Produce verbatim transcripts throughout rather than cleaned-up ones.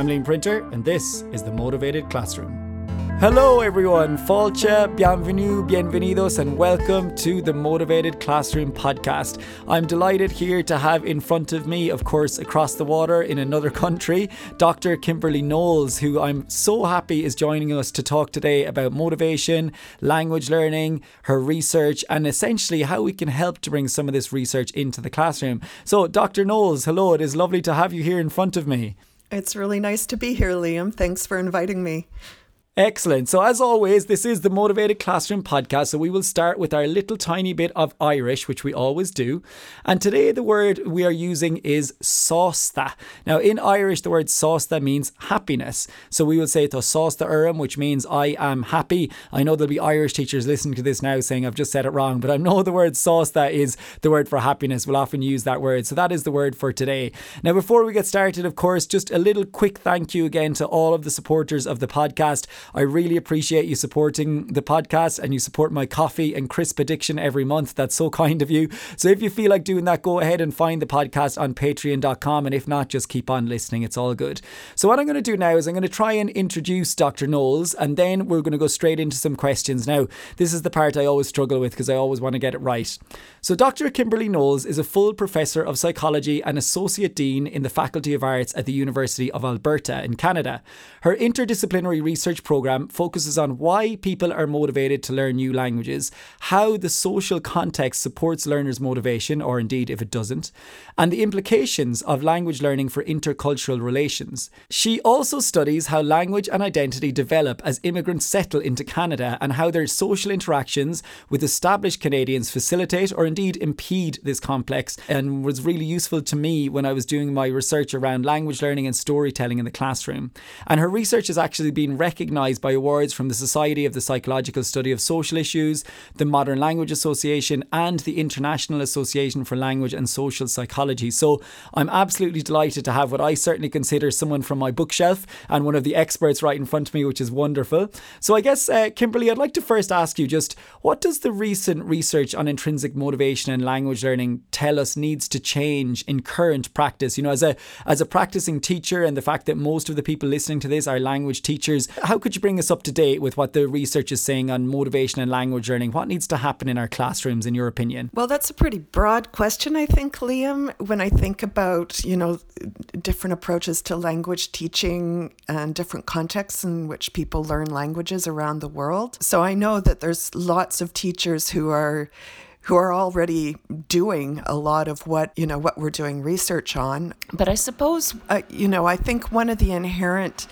I'm Liam Printer, and this is The Motivated Classroom. Hello everyone, Falcha, bienvenue, bienvenidos, and welcome to the Motivated Classroom podcast. I'm delighted here to have in front of me, of course, across the water in another country, Doctor Kimberly Knowles, who I'm so happy is joining us to talk today about motivation, language learning, her research, and essentially how we can help to bring some of this research into the classroom. So, Doctor Knowles, hello, it is lovely to have you here in front of me. It's really nice to be here, Liam. Thanks for inviting me. Excellent. So as always, this is the Motivated Classroom podcast. So we will start with our little tiny bit of Irish, which we always do. And today the word we are using is sásta. Now in Irish, the word sásta means happiness. So we will say to sásta urim, which means I am happy. I know there'll be Irish teachers listening to this now saying I've just said it wrong, but I know the word sásta is the word for happiness. We'll often use that word. So that is the word for today. Now before we get started, of course, just a little quick thank you again to all of the supporters of the podcast. I really appreciate you supporting the podcast and you support my coffee and crisp addiction every month. That's so kind of you. So if you feel like doing that, go ahead and find the podcast on patreon dot com. And if not, just keep on listening. It's all good. So what I'm going to do now is I'm going to try and introduce Doctor Knowles, and then we're going to go straight into some questions. Now, this is the part I always struggle with because I always want to get it right. So Doctor Kimberly Knowles is a full professor of psychology and associate dean in the Faculty of Arts at the University of Alberta in Canada. Her interdisciplinary research program focuses on why people are motivated to learn new languages, how the social context supports learners' motivation, or indeed if it doesn't, and the implications of language learning for intercultural relations. She also studies how language and identity develop as immigrants settle into Canada and how their social interactions with established Canadians facilitate or indeed impede this complex, and was really useful to me when I was doing my research around language learning and storytelling in the classroom. And her research has actually been recognised by awards from the Society of the Psychological Study of Social Issues, the Modern Language Association, and the International Association for Language and Social Psychology. So I'm absolutely delighted to have what I certainly consider someone from my bookshelf and one of the experts right in front of me, which is wonderful. So I guess, uh, Kimberly, I'd like to first ask you just, what does the recent research on intrinsic motivation and language learning tell us needs to change in current practice? You know, as a as a practicing teacher, and the fact that most of the people listening to this are language teachers, how could you bring us up to date with what the research is saying on motivation and language learning? What needs to happen in our classrooms, in your opinion? Well, that's a pretty broad question, I think, Liam. When I think about, you know, different approaches to language teaching and different contexts in which people learn languages around the world. So I know that there's lots of teachers who are who are already doing a lot of what, you know, what we're doing research on. But I suppose, uh, you know, I think one of the inherent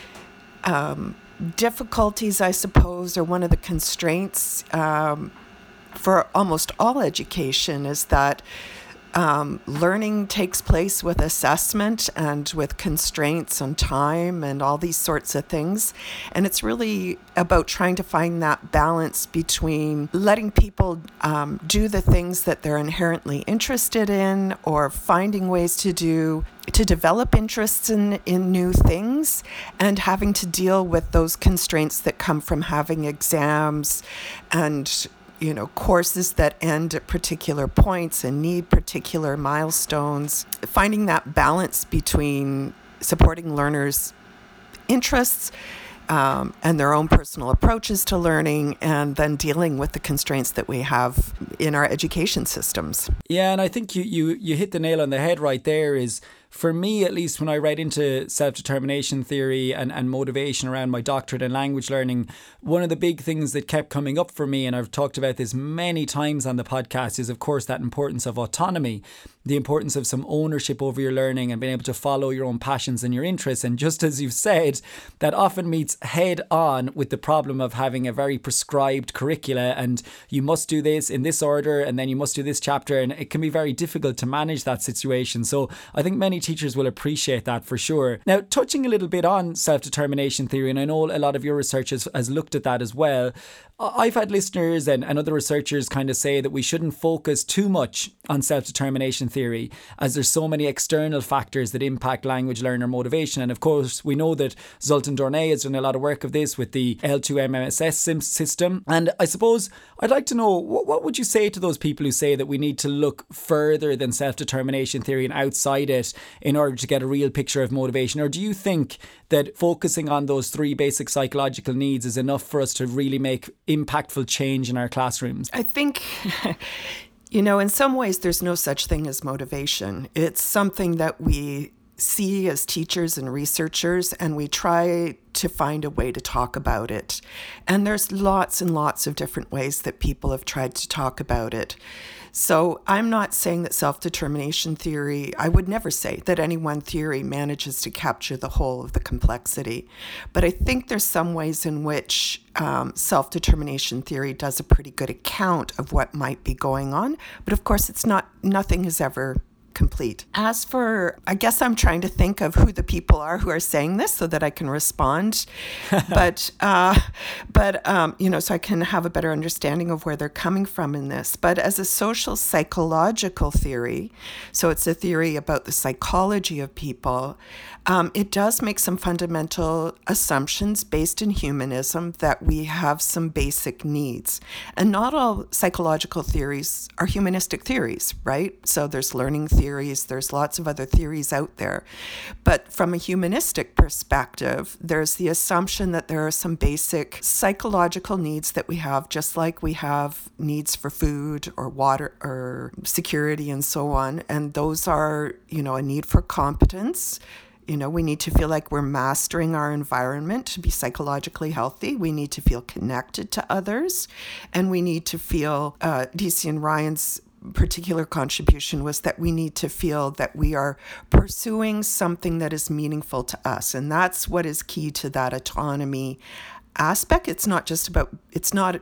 um, difficulties, I suppose, or one of the constraints um, for almost all education is that um, learning takes place with assessment and with constraints on time and all these sorts of things. And it's really about trying to find that balance between letting people um, do the things that they're inherently interested in, or finding ways to do to develop interests in, in new things, and having to deal with those constraints that come from having exams and, you know, courses that end at particular points and need particular milestones. Finding that balance between supporting learners' interests um, and their own personal approaches to learning, and then dealing with the constraints that we have in our education systems. Yeah, and I think you you you hit the nail on the head right there. Is for me, at least, when I read into self-determination theory and, and motivation around my doctorate in language learning, one of the big things that kept coming up for me, and I've talked about this many times on the podcast, is of course that importance of autonomy, the importance of some ownership over your learning and being able to follow your own passions and your interests. And just as you've said, that often meets head on with the problem of having a very prescribed curricula, and you must do this in this order and then you must do this chapter, and it can be very difficult to manage that situation. So I think many teachers will appreciate that for sure. Now, touching a little bit on self-determination theory, and I know a lot of your research has, has looked at that as well, I've had listeners and, and other researchers kind of say that we shouldn't focus too much on self-determination theory, as there's so many external factors that impact language learner motivation. And of course, we know that Zoltan Dornay has done a lot of work of this with the L two M S S system. And I suppose I'd like to know, what, what would you say to those people who say that we need to look further than self-determination theory and outside it in order to get a real picture of motivation? Or do you think that focusing on those three basic psychological needs is enough for us to really make impactful change in our classrooms? I think... You know, in some ways, there's no such thing as motivation. It's something that we see as teachers and researchers, and we try to find a way to talk about it. And there's lots and lots of different ways that people have tried to talk about it. So I'm not saying that self-determination theory, I would never say that any one theory manages to capture the whole of the complexity. But I think there's some ways in which um, self-determination theory does a pretty good account of what might be going on. But of course, it's not, nothing is ever complete. As for, I guess I'm trying to think of who the people are who are saying this so that I can respond, but, uh, but um, you know, so I can have a better understanding of where they're coming from in this. But as a social psychological theory, so it's a theory about the psychology of people, um, it does make some fundamental assumptions based in humanism that we have some basic needs. And not all psychological theories are humanistic theories, right? So there's learning theory. Theories. There's lots of other theories out there. But from a humanistic perspective, there's the assumption that there are some basic psychological needs that we have, just like we have needs for food or water or security and so on. And those are, you know, a need for competence. You know, we need to feel like we're mastering our environment to be psychologically healthy. We need to feel connected to others. And we need to feel, uh, D C and Ryan's particular contribution was that we need to feel that we are pursuing something that is meaningful to us. And that's what is key to that autonomy aspect. It's not just about, it's not,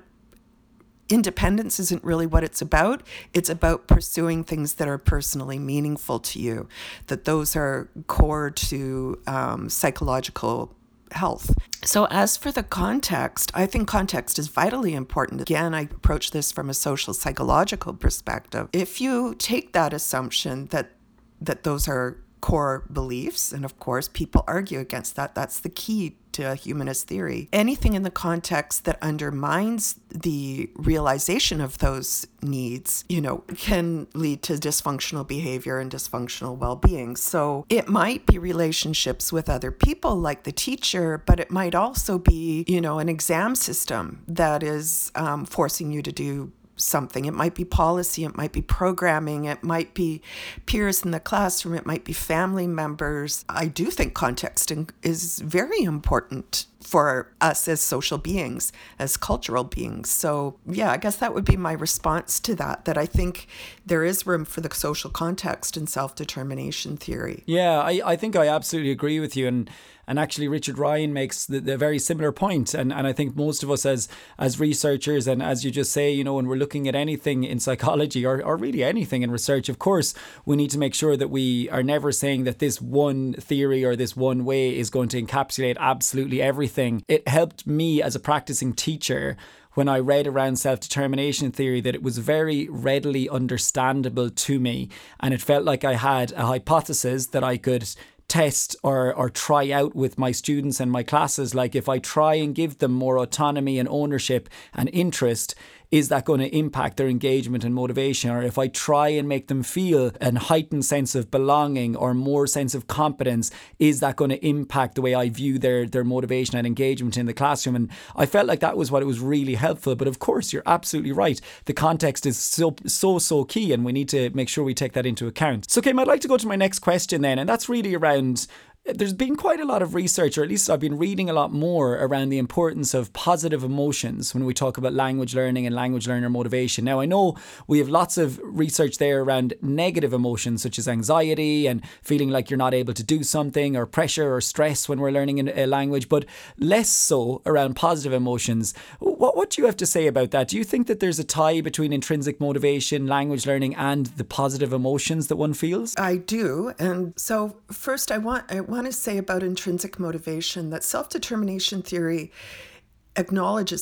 independence isn't really what it's about. It's about pursuing things that are personally meaningful to you, that those are core to um, psychological health. So as for the context, I think context is vitally important. Again, I approach this from a social psychological perspective. If you take that assumption that that those are core beliefs, and of course people argue against that, that's the key to a humanist theory. Anything in the context that undermines the realization of those needs, you know, can lead to dysfunctional behavior and dysfunctional well-being. So it might be relationships with other people like the teacher, but it might also be, you know, an exam system that is um, forcing you to do something. It might be policy, it might be programming, it might be peers in the classroom, it might be family members. I do think context is very important for us as social beings, as cultural beings. So yeah, I guess that would be my response to that, that I think there is room for the social context in self-determination theory. Yeah, I, I think I absolutely agree with you. And And actually, Richard Ryan makes the, the very similar point. And, and I think most of us as as researchers, and as you just say, you know, when we're looking at anything in psychology or, or really anything in research, of course, we need to make sure that we are never saying that this one theory or this one way is going to encapsulate absolutely everything. It helped me as a practicing teacher when I read around self-determination theory that it was very readily understandable to me. And it felt like I had a hypothesis that I could test or or try out with my students and my classes. Like, if I try and give them more autonomy and ownership and interest, is that going to impact their engagement and motivation? Or if I try and make them feel a heightened sense of belonging or more sense of competence, is that going to impact the way I view their, their motivation and engagement in the classroom? And I felt like that was what it was really helpful. But of course, you're absolutely right. The context is so, so, so key, and we need to make sure we take that into account. So, Kim, I'd like to go to my next question then, and that's really around... There's been quite a lot of research, or at least I've been reading a lot more around the importance of positive emotions when we talk about language learning and language learner motivation. Now, I know we have lots of research there around negative emotions, such as anxiety and feeling like you're not able to do something, or pressure or stress when we're learning a language, but less so around positive emotions. What, what do you have to say about that? Do you think that there's a tie between intrinsic motivation, language learning, and the positive emotions that one feels? I do. And so first I want... I want want to say about intrinsic motivation that self-determination theory acknowledges that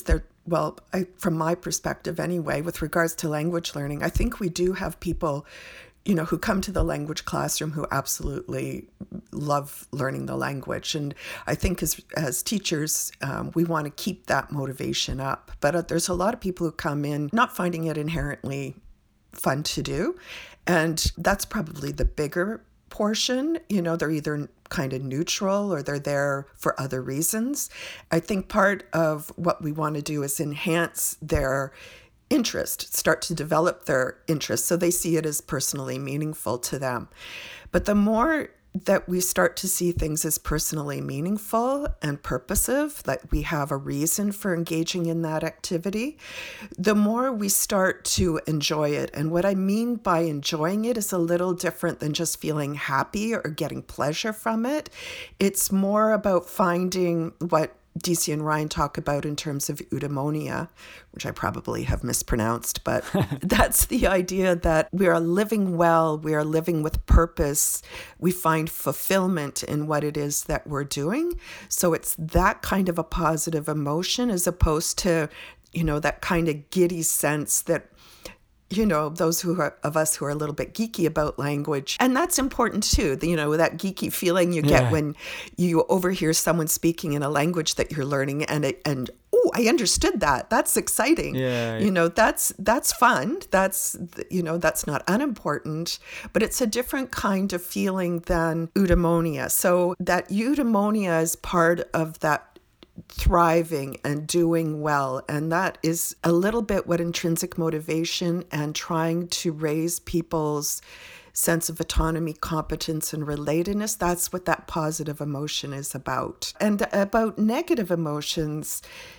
well, I, from my perspective anyway, with regards to language learning, I think we do have people, you know, who come to the language classroom who absolutely love learning the language. And I think as as teachers, um, we want to keep that motivation up. But uh, there's a lot of people who come in not finding it inherently fun to do. And that's probably the bigger portion. You know, they're either kind of neutral or they're there for other reasons. I think part of what we want to do is enhance their interest, start to develop their interest so they see it as personally meaningful to them. But the more that we start to see things as personally meaningful and purposive, that we have a reason for engaging in that activity, the more we start to enjoy it. And what I mean by enjoying it is a little different than just feeling happy or getting pleasure from it. It's more about finding what D C and Ryan talk about in terms of eudaimonia, which I probably have mispronounced, but that's the idea that we are living well, we are living with purpose, we find fulfillment in what it is that we're doing. So it's that kind of a positive emotion as opposed to, you know, that kind of giddy sense that, you know, those who are of us who are a little bit geeky about language. And that's important too. You know, that geeky feeling you get yeah. when you overhear someone speaking in a language that you're learning and it, and oh, I understood that. That's exciting. Yeah. You know, that's that's fun. That's, you know, that's not unimportant, but it's a different kind of feeling than eudaimonia. So that eudaimonia is part of that thriving and doing well. And that is a little bit what intrinsic motivation and trying to raise people's sense of autonomy, competence, and relatedness, that's what that positive emotion is about. And about negative emotions,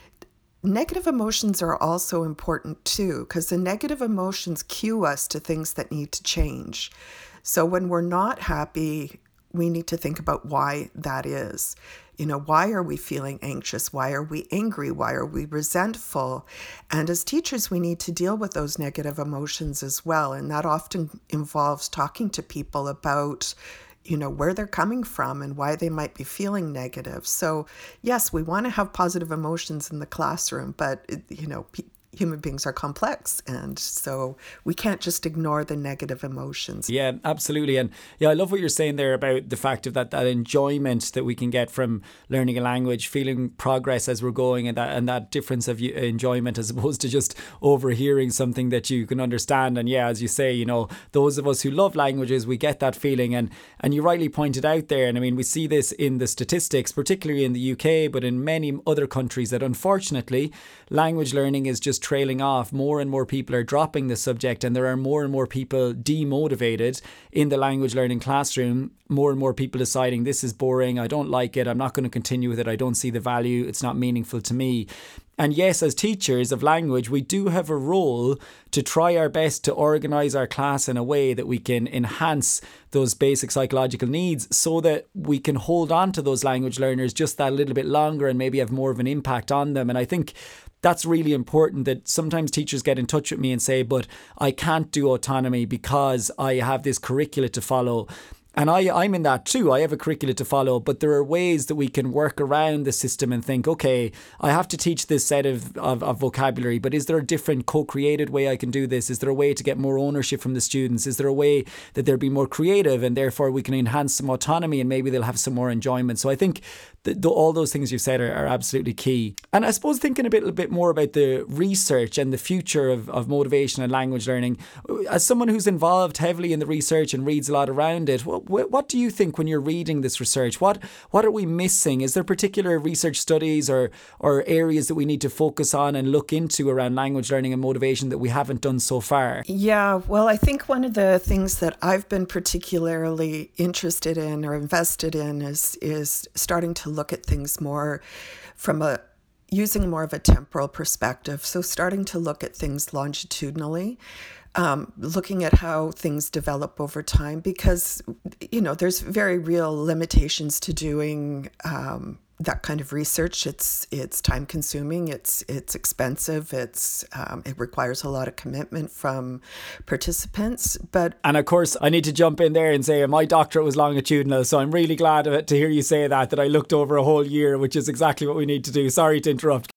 negative emotions are also important too, because the negative emotions cue us to things that need to change. So when we're not happy, we need to think about why that is. You know, why are we feeling anxious? Why are we angry? Why are we resentful? And as teachers, we need to deal with those negative emotions as well. And that often involves talking to people about, you know, where they're coming from and why they might be feeling negative. So yes, we want to have positive emotions in the classroom, but, you know, pe- human beings are complex, and so we can't just ignore the negative emotions. Yeah, absolutely. And yeah, I love what you're saying there about the fact of that that enjoyment that we can get from learning a language, feeling progress as we're going, and that and that difference of enjoyment as opposed to just overhearing something that you can understand. And yeah, as you say, you know, those of us who love languages, we get that feeling. And and you rightly pointed out there, and I mean, we see this in the statistics, particularly in the U K, but in many other countries, that unfortunately language learning is just trailing off. More and more people are dropping the subject, and there are more and more people demotivated in the language learning classroom. More and more people deciding this is boring, I don't like it, I'm not going to continue with it, I don't see the value, it's not meaningful to me. And yes, as teachers of language, we do have a role to try our best to organise our class in a way that we can enhance those basic psychological needs so that we can hold on to those language learners just that little bit longer and maybe have more of an impact on them. And I think that's really important, that sometimes teachers get in touch with me and say, but I can't do autonomy because I have this curricula to follow. And I, I'm in that too. I have a curricula to follow, but there are ways that we can work around the system and think, okay, I have to teach this set of, of, of vocabulary, but is there a different co-created way I can do this? Is there a way to get more ownership from the students? Is there a way that they'll be more creative and therefore we can enhance some autonomy and maybe they'll have some more enjoyment? So I think the, the, all those things you've said are, are absolutely key. And I suppose thinking a bit, a bit more about the research and the future of, of motivation and language learning, as someone who's involved heavily in the research and reads a lot around it, what, what do you think when you're reading this research? What what are we missing? Is there particular research studies or or areas that we need to focus on and look into around language learning and motivation that we haven't done so far? Yeah, well, I think one of the things that I've been particularly interested in or invested in is is starting to look at things more from a using more of a temporal perspective. So starting to look at things longitudinally. Um, looking at how things develop over time, because, you know, there's very real limitations to doing um, that kind of research. It's it's time consuming, it's it's expensive, it's um, it requires a lot of commitment from participants. But and of course, I need to jump in there and say my doctorate was longitudinal, so I'm really glad of it to hear you say that, that I looked over a whole year, which is exactly what we need to do. Sorry to interrupt.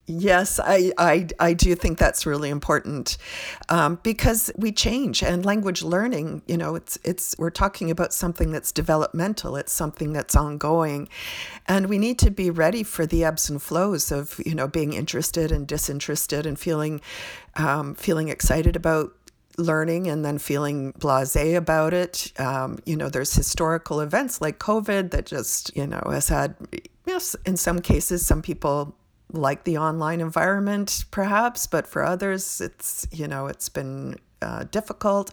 Yes, I, I, I do think that's really important um, because we change, and language learning, you know, it's it's we're talking about something that's developmental. It's something that's ongoing, and we need to be ready for the ebbs and flows of, you know, being interested and disinterested and feeling um, feeling excited about learning and then feeling blasé about it. Um, you know, there's historical events like COVID that just, you know, has had, yes, in some cases, some people like the online environment, perhaps, but for others, it's, you know, it's been uh, difficult.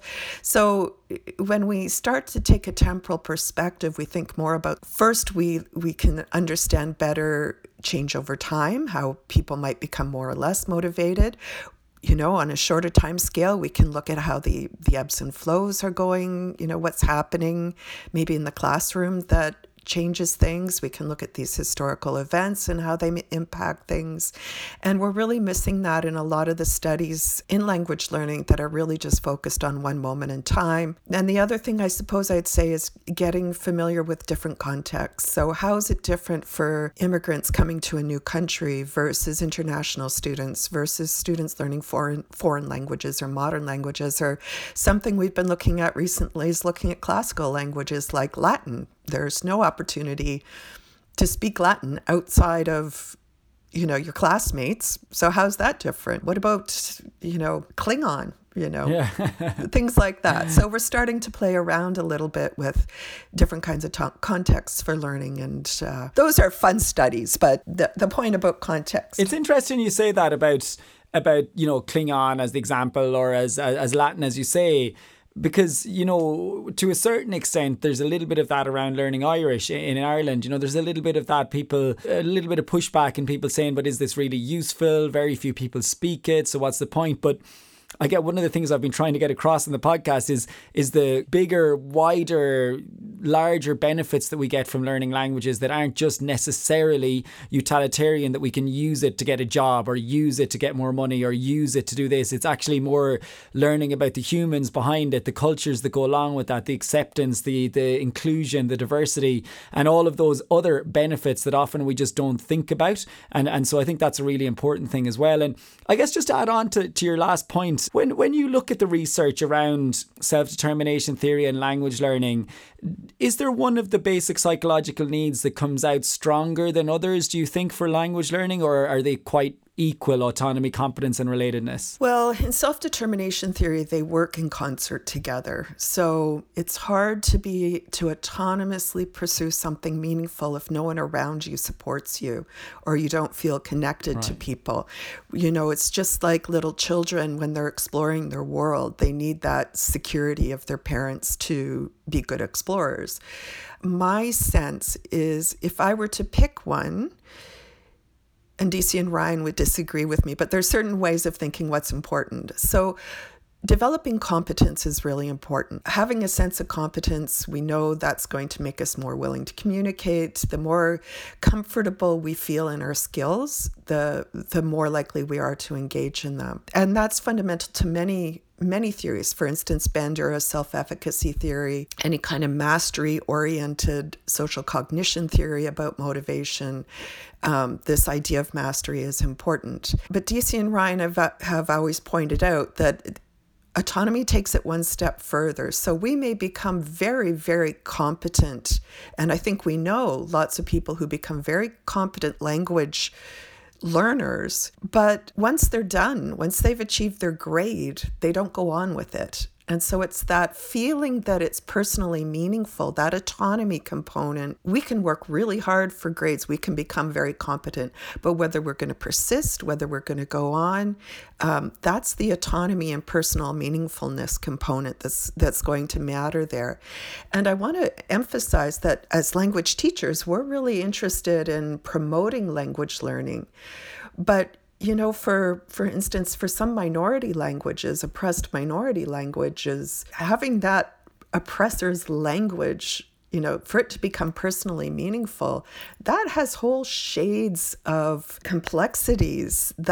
So when we start to take a temporal perspective, we think more about, first, we, we can understand better change over time, how people might become more or less motivated. You know, on a shorter time scale, we can look at how the, the ebbs and flows are going, you know, what's happening maybe in the classroom that changes things. We can look at these historical events and how they impact things. And we're really missing that in a lot of the studies in language learning that are really just focused on one moment in time. And the other thing I suppose I'd say is getting familiar with different contexts. So how is it different for immigrants coming to a new country versus international students versus students learning foreign foreign languages or modern languages? Or something we've been looking at recently is looking at classical languages like Latin. There's no opportunity to speak Latin outside of, you know, your classmates. So how's that different? What about, you know, Klingon, you know, yeah. things like that. So we're starting to play around a little bit with different kinds of to- contexts for learning. And uh, those are fun studies. But the, the point about context. It's interesting you say that about, about, you know, Klingon as the example, or as, as Latin, as you say. Because, you know, to a certain extent, there's a little bit of that around learning Irish in Ireland. You know, there's a little bit of that people, a little bit of pushback and people saying, but is this really useful? Very few people speak it. So what's the point? But I get one of the things I've been trying to get across in the podcast is is the bigger, wider, larger benefits that we get from learning languages that aren't just necessarily utilitarian, that we can use it to get a job or use it to get more money or use it to do this. It's actually more learning about the humans behind it, the cultures that go along with that, the acceptance, the the inclusion, the diversity, and all of those other benefits that often we just don't think about. And and so I think that's a really important thing as well. And I guess just to add on to, to your last point, When when you look at the research around self-determination theory and language learning, is there one of the basic psychological needs that comes out stronger than others, do you think, for language learning, or are they quite equal, autonomy, competence and relatedness? Well, in self-determination theory, they work in concert together. So it's hard to be to autonomously pursue something meaningful if no one around you supports you or you don't feel connected right. to people. You know, it's just like little children when they're exploring their world. They need that security of their parents to be good explorers. My sense is if I were to pick one, and D C and Ryan would disagree with me, but there's certain ways of thinking what's important. So developing competence is really important. Having a sense of competence, we know that's going to make us more willing to communicate. The more comfortable we feel in our skills, the the more likely we are to engage in them. And that's fundamental to many many theories. For instance, Bandura's self-efficacy theory, any kind of mastery-oriented social cognition theory about motivation. Um, this idea of mastery is important. But D C and Ryan have, have always pointed out that autonomy takes it one step further. So we may become very, very competent. And I think we know lots of people who become very competent language learners, but once they're done, once they've achieved their grade, they don't go on with it. And so it's that feeling that it's personally meaningful, that autonomy component. We can work really hard for grades. We can become very competent. But whether we're going to persist, whether we're going to go on, um, that's the autonomy and personal meaningfulness component that's that's going to matter there. And I want to emphasize that as language teachers, we're really interested in promoting language learning. But You know, for for instance, for some minority languages, oppressed minority languages, having that oppressor's language, you know, for it to become personally meaningful, that has whole shades of complexities that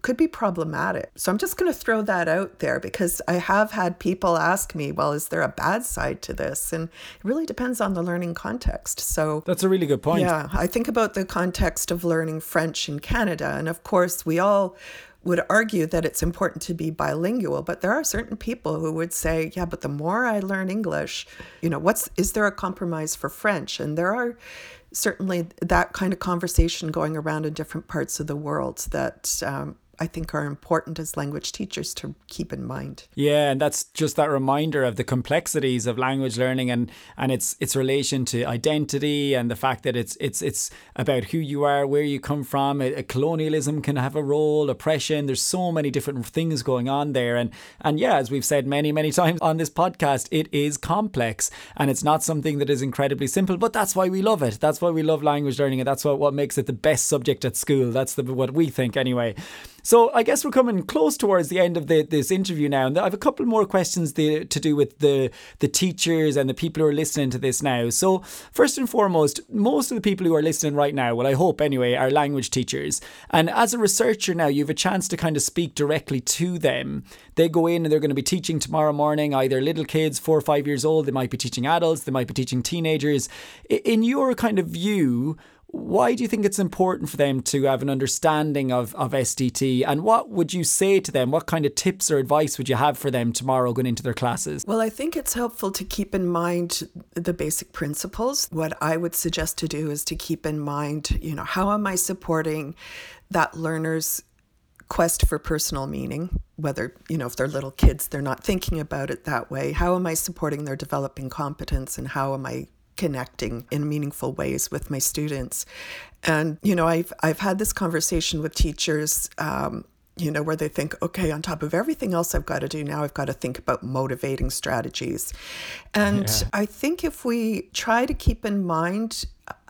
could be problematic. So I'm just going to throw that out there because I have had people ask me, well, is there a bad side to this? And it really depends on the learning context. So that's a really good point. Yeah, I think about the context of learning French in Canada. And of course, we all would argue that it's important to be bilingual, but there are certain people who would say, yeah, but the more I learn English, you know, what's, is there a compromise for French? And there are certainly that kind of conversation going around in different parts of the world that um, I think are important as language teachers to keep in mind. Yeah, and that's just that reminder of the complexities of language learning and and its its relation to identity and the fact that it's it's it's about who you are, where you come from. A, a colonialism can have a role, oppression. There's so many different things going on there, and and yeah, as we've said many many times on this podcast, it is complex and it's not something that is incredibly simple. But that's why we love it. That's why we love language learning, and that's what what makes it the best subject at school. That's the what we think anyway. So I guess we're coming close towards the end of the, this interview now. And I have a couple more questions the, to do with the, the teachers and the people who are listening to this now. So first and foremost, most of the people who are listening right now, well, I hope anyway, are language teachers. And as a researcher now, you have a chance to kind of speak directly to them. They go in and they're going to be teaching tomorrow morning, either little kids, four or five years old. They might be teaching adults. They might be teaching teenagers. In your kind of view, why do you think it's important for them to have an understanding of, of S D T? And what would you say to them? What kind of tips or advice would you have for them tomorrow going into their classes? Well, I think it's helpful to keep in mind the basic principles. What I would suggest to do is to keep in mind, you know, how am I supporting that learner's quest for personal meaning? Whether, you know, if they're little kids, they're not thinking about it that way. How am I supporting their developing competence, and how am I connecting in meaningful ways with my students? And, you know, I've I've had this conversation with teachers, um, you know, where they think, okay, on top of everything else I've got to do now, I've got to think about motivating strategies. And yeah. I think if we try to keep in mind,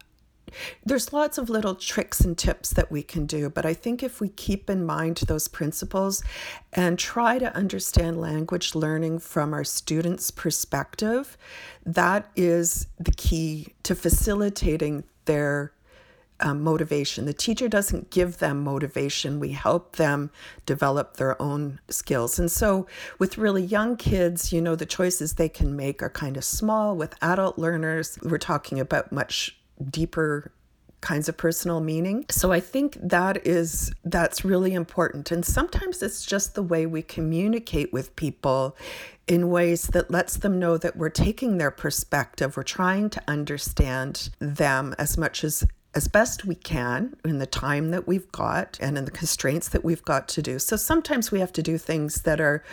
there's lots of little tricks and tips that we can do, but I think if we keep in mind those principles and try to understand language learning from our students' perspective, that is the key to facilitating their um, motivation. The teacher doesn't give them motivation. We help them develop their own skills. And so with really young kids, you know, the choices they can make are kind of small. With adult learners, we're talking about much deeper kinds of personal meaning. So I think that is that's really important. And sometimes it's just the way we communicate with people in ways that lets them know that we're taking their perspective. We're trying to understand them as much as as best we can in the time that we've got and in the constraints that we've got to do. So sometimes we have to do things that are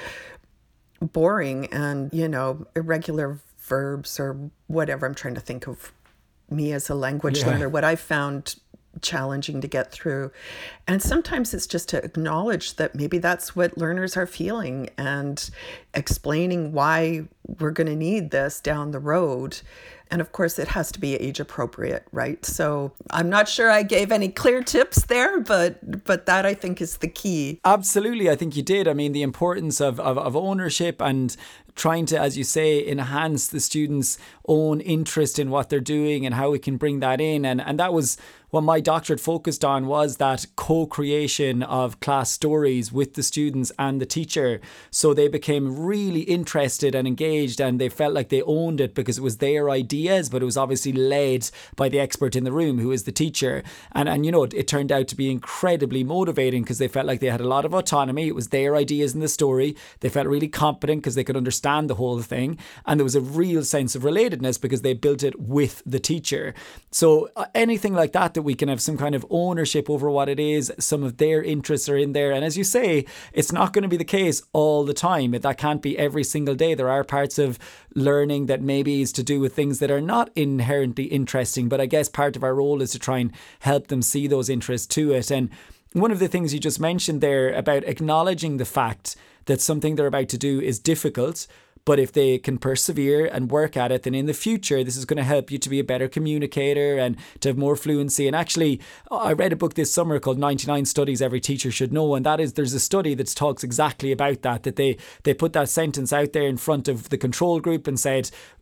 boring and, you know, irregular verbs or whatever. I'm trying to think of me as a language yeah. learner, what I found challenging to get through. And sometimes it's just to acknowledge that maybe that's what learners are feeling and explaining why we're going to need this down the road. And of course, it has to be age appropriate, right? So I'm not sure I gave any clear tips there, but but that I think is the key. Absolutely. I think you did. I mean, the importance of, of, of ownership and trying to, as you say, enhance the students' own interest in what they're doing and how we can bring that in. And, and that was what my doctorate focused on, was that co-creation of class stories with the students and the teacher. So they became really interested and engaged, and they felt like they owned it because it was their ideas, but it was obviously led by the expert in the room, who is the teacher. And, and you know, it, it turned out to be incredibly motivating because they felt like they had a lot of autonomy. It was their ideas in the story. They felt really competent because they could understand the whole thing. And there was a real sense of relatedness because they built it with the teacher. So uh, anything like that, that we can have some kind of ownership over what it is, some of their interests are in there. And as you say, it's not going to be the case all the time. That can't be every single day. There are parts of learning that maybe is to do with things that are not inherently interesting, but I guess part of our role is to try and help them see those interests to it. And one of the things you just mentioned there about acknowledging the fact that something they're about to do is difficult, but if they can persevere and work at it, then in the future, this is going to help you to be a better communicator and to have more fluency. And actually, I read a book this summer called ninety-nine Studies Every Teacher Should Know. And that is, there's a study that talks exactly about that, that they, they put that sentence out there in front of the control group and said,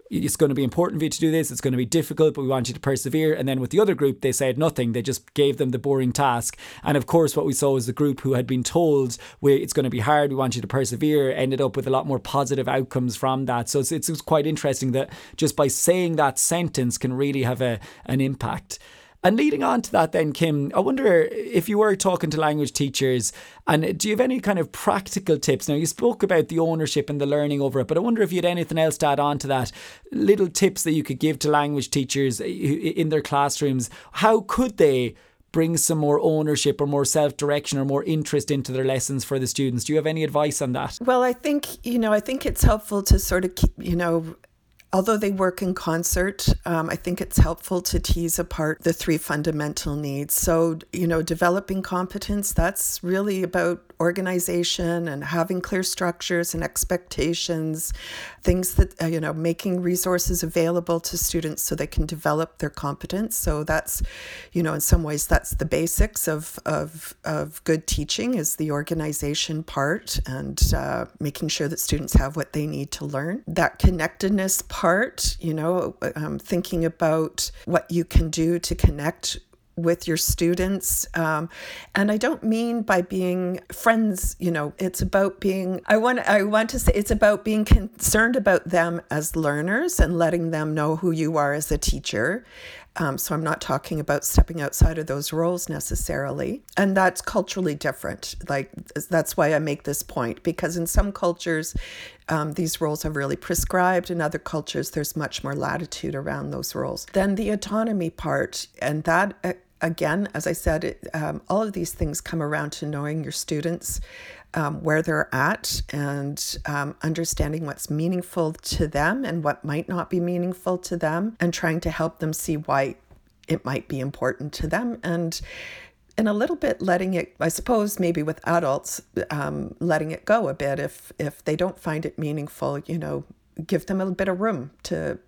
it's going to be important for you to do this. It's going to be difficult, but we want you to persevere. And then with the other group, they said nothing. They just gave them the boring task. And of course, what we saw was the group who had been told, "Well, it's going to be hard, we want you to persevere," ended up with a lot more positive outcomes from that. So it's, it's, it's quite interesting that just by saying that sentence can really have a an impact. And leading on to that then, Kim, I wonder if you were talking to language teachers, and do you have any kind of practical tips? Now, you spoke about the ownership and the learning over it, but I wonder if you had anything else to add on to that, little tips that you could give to language teachers in their classrooms. How could they bring some more ownership or more self-direction or more interest into their lessons for the students? Do you have any advice on that? Well, I think, you know, I think it's helpful to sort of keep, you know, although they work in concert, um, I think it's helpful to tease apart the three fundamental needs. So, you know, developing competence, that's really about organization and having clear structures and expectations, things that, uh, you know, making resources available to students so they can develop their competence. So that's, you know, in some ways, that's the basics of of, of good teaching, is the organization part and uh, making sure that students have what they need to learn. That connectedness part, you know, um, thinking about what you can do to connect with your students. Um, and I don't mean by being friends, you know, it's about being, I want, I want to say it's about being concerned about them as learners and letting them know who you are as a teacher. Um, so I'm not talking about stepping outside of those roles necessarily. And that's culturally different. Like, that's why I make this point, because in some cultures, um, these roles are really prescribed. In other cultures, there's much more latitude around those roles. Then the autonomy part, and that, uh, again, as I said, it, um, all of these things come around to knowing your students, um, where they're at, and um, understanding what's meaningful to them and what might not be meaningful to them, and trying to help them see why it might be important to them. And and a little bit letting it, I suppose, maybe with adults, um, letting it go a bit if if they don't find it meaningful, you know, give them a bit of room to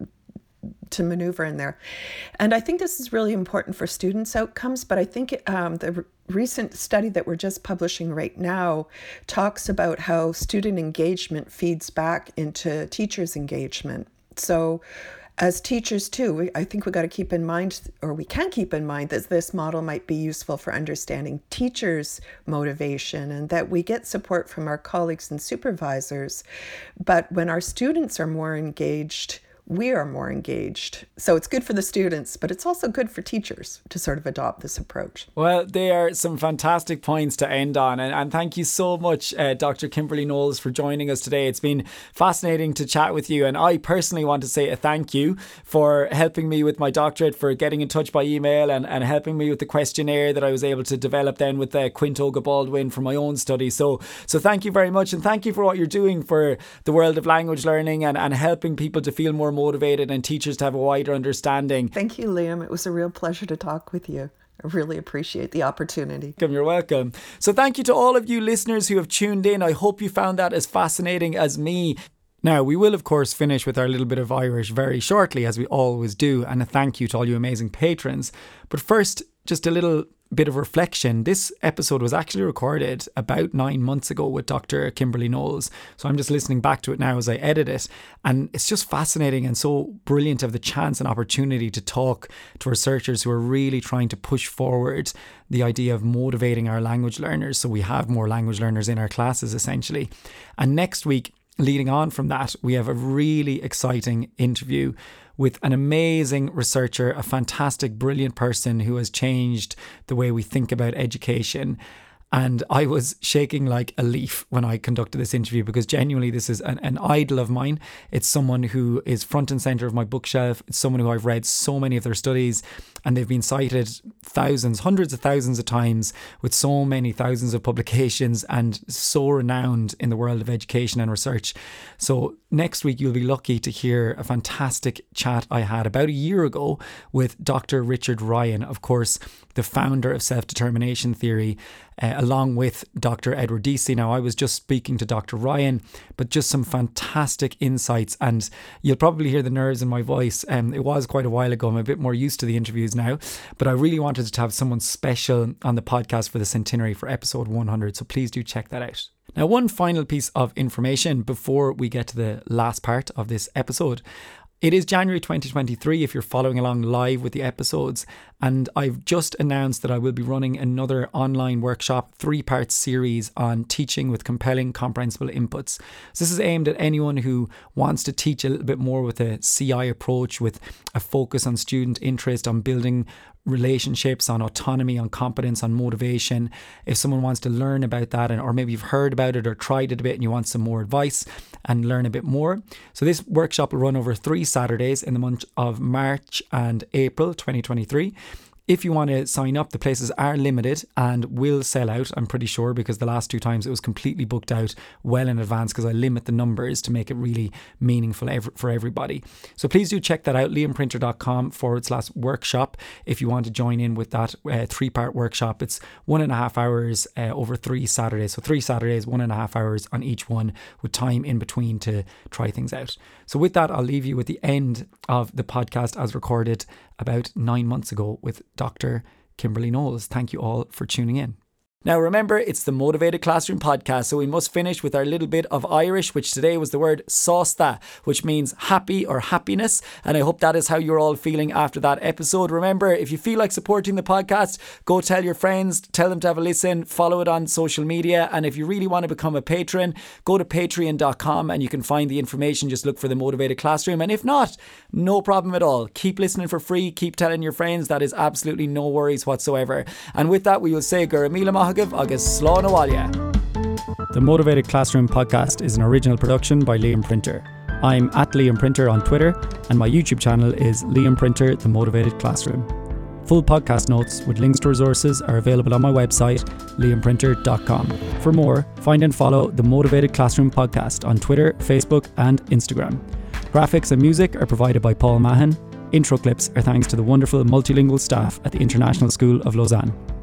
to maneuver in there. And I think this is really important for students' outcomes, but I think um, the re- recent study that we're just publishing right now talks about how student engagement feeds back into teachers' engagement. So as teachers too, we, I think we got to keep in mind, or we can keep in mind, that this model might be useful for understanding teachers' motivation, and that we get support from our colleagues and supervisors. But when our students are more engaged, we are more engaged. So it's good for the students, but it's also good for teachers to sort of adopt this approach. Well, they are some fantastic points to end on. And, and thank you so much, uh, Doctor Kimberly Knowles, for joining us today. It's been fascinating to chat with you. And I personally want to say a thank you for helping me with my doctorate, for getting in touch by email and, and helping me with the questionnaire that I was able to develop then with uh, Quintoga Baldwin for my own study. So, so thank you very much. And thank you for what you're doing for the world of language learning and, and helping people to feel more motivated and teachers to have a wider understanding. Thank you, Liam. It was a real pleasure to talk with you. I really appreciate the opportunity. You're welcome. So thank you to all of you listeners who have tuned in. I hope you found that as fascinating as me. Now, we will, of course, finish with our little bit of Irish very shortly, as we always do, and a thank you to all you amazing patrons. But first, just a little bit of reflection. This episode was actually recorded about nine months ago with Doctor Kimberly Knowles. So I'm just listening back to it now as I edit it. And it's just fascinating and so brilliant to have the chance and opportunity to talk to researchers who are really trying to push forward the idea of motivating our language learners so we have more language learners in our classes, essentially. And next week, leading on from that, we have a really exciting interview with an amazing researcher, a fantastic, brilliant person who has changed the way we think about education. And I was shaking like a leaf when I conducted this interview, because genuinely this is an, an idol of mine. It's someone who is front and centre of my bookshelf. It's someone who I've read so many of their studies, and they've been cited thousands, hundreds of thousands of times, with so many thousands of publications, and so renowned in the world of education and research. So next week you'll be lucky to hear a fantastic chat I had about a year ago with Doctor Richard Ryan, of course, the founder of self-determination theory, Uh, along with Doctor Edward Deasy. Now, I was just speaking to Doctor Ryan, but just some fantastic insights, and you'll probably hear the nerves in my voice. Um, it was quite a while ago. I'm a bit more used to the interviews now, but I really wanted to have someone special on the podcast for the centenary for episode one hundred, so please do check that out. Now, one final piece of information before we get to the last part of this episode. It is January twenty twenty-three if you're following along live with the episodes, and I've just announced that I will be running another online workshop, three-part series on teaching with compelling, comprehensible inputs. So this is aimed at anyone who wants to teach a little bit more with a C I approach, with a focus on student interest, on building relationships, on autonomy, on competence, on motivation. If someone wants to learn about that, and or maybe you've heard about it or tried it a bit and you want some more advice and learn a bit more. So this workshop will run over three Saturdays in the month of March and April twenty twenty-three. If you want to sign up, the places are limited and will sell out, I'm pretty sure, because the last two times it was completely booked out well in advance because I limit the numbers to make it really meaningful for everybody. So please do check that out, liamprinter.com forward slash workshop if you want to join in with that uh, three-part workshop. It's one and a half hours uh, over three Saturdays. So three Saturdays, one and a half hours on each one with time in between to try things out. So with that, I'll leave you with the end of the podcast as recorded about nine months ago with Doctor Kimberly Knowles. Thank you all for tuning in. Now remember, it's the Motivated Classroom podcast, so we must finish with our little bit of Irish, which today was the word sásta, which means happy or happiness, and I hope that is how you're all feeling after that episode. Remember, if you feel like supporting the podcast, go tell your friends, tell them to have a listen, follow it on social media, and if you really want to become a patron, go to patreon dot com and you can find the information. Just look for the Motivated Classroom, and if not, no problem at all. Keep listening for free, keep telling your friends. That is absolutely no worries whatsoever. And with that, we will say Gura Míle Maith agus Slán Abhaile. The Motivated Classroom podcast is an original production by Liam Printer. I'm at Liam Printer on Twitter, and my YouTube channel is Liam Printer, The Motivated Classroom. Full podcast notes with links to resources are available on my website, liam printer dot com. For more, find and follow the Motivated Classroom podcast on Twitter, Facebook, and Instagram. Graphics and music are provided by Paul Mahan. Intro clips are thanks to the wonderful multilingual staff at the International School of Lausanne.